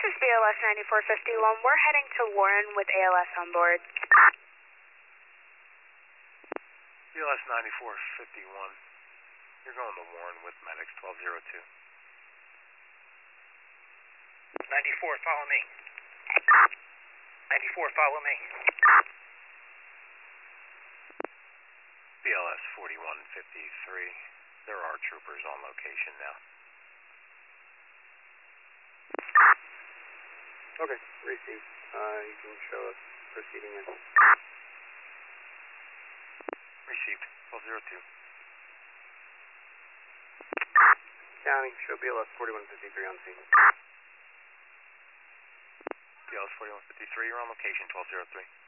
is BLS 9451. We're heading to Warren with ALS on board. BLS 9451. You're going to Warren with medics 1202. 94, follow me. 94, follow me. BLS 4153. There are troopers on location now. Okay, received. You can show us proceeding in. Received 1202. County, show BLS 4153 on scene. BLS 4153, you're on location 1203.